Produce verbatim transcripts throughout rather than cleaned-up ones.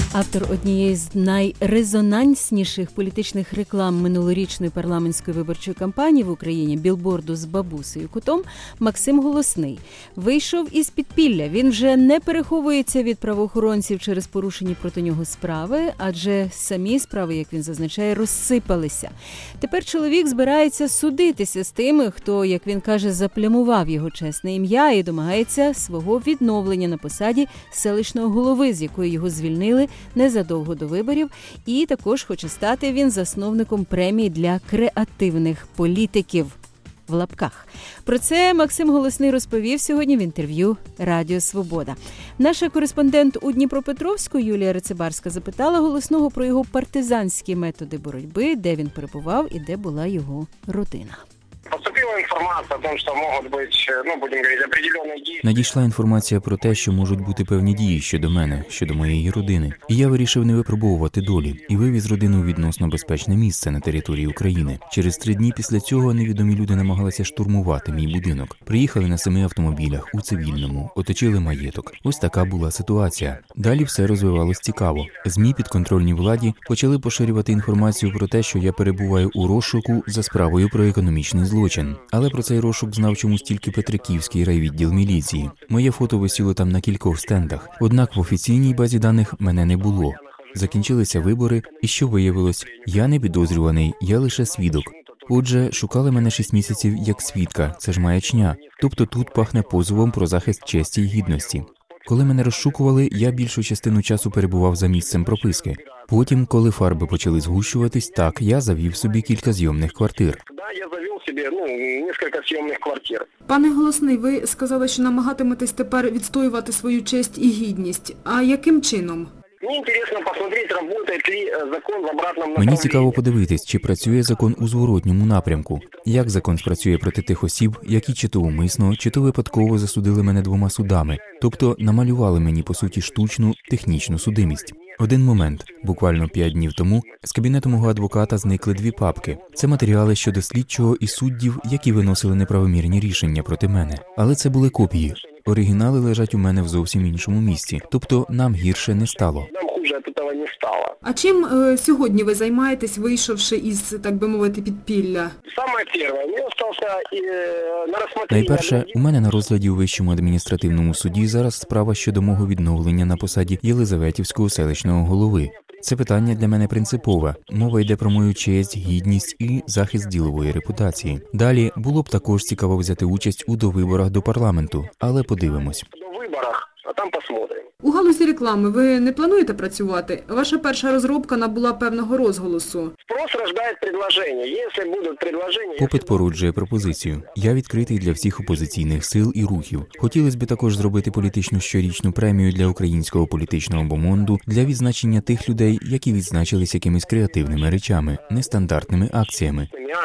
Автор однієї з найрезонансніших політичних реклам минулорічної парламентської виборчої кампанії в Україні «Білборду з бабусею котом» Максим Голосний вийшов із підпілля. Він вже не переховується від правоохоронців через порушені проти нього справи, адже самі справи, як він зазначає, розсипалися. Тепер чоловік збирається судитися з тими, хто, як він каже, заплямував його чесне ім'я і домагається свого відновлення на посаді селищного голови, з якої його звільнили незадовго до виборів, і також хоче стати він засновником премії для креативних політиків в лапках. Про це Максим Голосний розповів сьогодні в інтерв'ю Радіо Свобода. Наша кореспондент у Дніпропетровську Юлія Рицебарська запитала Голосного про його партизанські методи боротьби, де він перебував і де була його родина. Поступила інформація про те, що можуть бути, ну, будемо говорити, определенні дії. Надійшла інформація про те, що можуть бути певні дії щодо мене, щодо моєї родини. І я вирішив не випробовувати долі і вивіз родину у відносно безпечне місце на території України. Через три дні після цього невідомі люди намагалися штурмувати мій будинок. Приїхали на семи автомобілях у цивільному, оточили маєток. Ось така була ситуація. Далі все розвивалось цікаво. ЗМІ підконтрольній владі почали поширювати інформацію про те, що я перебуваю у розшуку за справою про економічний злочин. Але про цей розшук знав чомусь тільки Петриківський райвідділ міліції. Моє фото висіло там на кількох стендах. Однак в офіційній базі даних мене не було. Закінчилися вибори, і що виявилось? Я не підозрюваний, я лише свідок. Отже, шукали мене шість місяців як свідка, це ж маячня. Тобто тут пахне позовом про захист честі й гідності. Коли мене розшукували, я більшу частину часу перебував за місцем прописки. Потім, коли фарби почали згущуватись, так, я завів собі кілька зйомних квартир. Я завів собі, ну, кілька зйомних квартир. Пане Голосний, ви сказали, що намагатиметесь тепер відстоювати свою честь і гідність. А яким чином? Мені цікаво подивитися, працює ли закон в обратному направленні. Мені цікаво подивитись, чи працює закон у зворотньому напрямку. Як закон спрацює проти тих осіб, які чи то умисно, чи то випадково засудили мене двома судами. Тобто намалювали мені, по суті, штучну, технічну судимість. Один момент. Буквально п'ять днів тому з кабінету мого адвоката зникли дві папки. Це матеріали щодо слідчого і суддів, які виносили неправомірні рішення проти мене. Але це були копії. Оригінали лежать у мене в зовсім іншому місці. Тобто нам гірше не стало. Нам хуже від цього не стало. А чим е, сьогодні ви займаєтесь, вийшовши із, так би мовити, підпілля? Саме перше, мені залишився на розгляд. Найперше, у мене на розгляді у Вищому адміністративному суді зараз справа щодо мого відновлення на посаді Єлизаветівського селищного голови. Це питання для мене принципове. Мова йде про мою честь, гідність і захист ділової репутації. Далі було б також цікаво взяти участь у довиборах до парламенту, але подивимось. До виборах, а там посмотрим. У галузі реклами ви не плануєте працювати? Ваша перша розробка набула певного розголосу. Спрос рождає предложення. Якщо будуть предложення... Попит породжує пропозицію. Я відкритий для всіх опозиційних сил і рухів. Хотілося б також зробити політичну щорічну премію для українського політичного бомонду для відзначення тих людей, які відзначились якимись креативними речами, нестандартними акціями.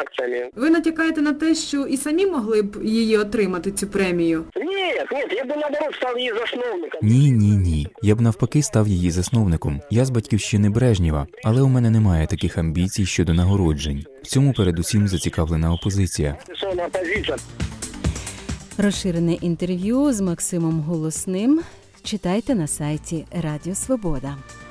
Ви натякаєте на те, що і самі могли б її отримати, цю премію? Ні, ні, я б наоборот став її засновником. Ні, ні, ні. Я б навпаки став її засновником. Я з батьківщини Брежнєва, але у мене немає таких амбіцій щодо нагороджень. В цьому передусім зацікавлена опозиція. Розширене інтерв'ю з Максимом Голосним читайте на сайті Радіо Свобода.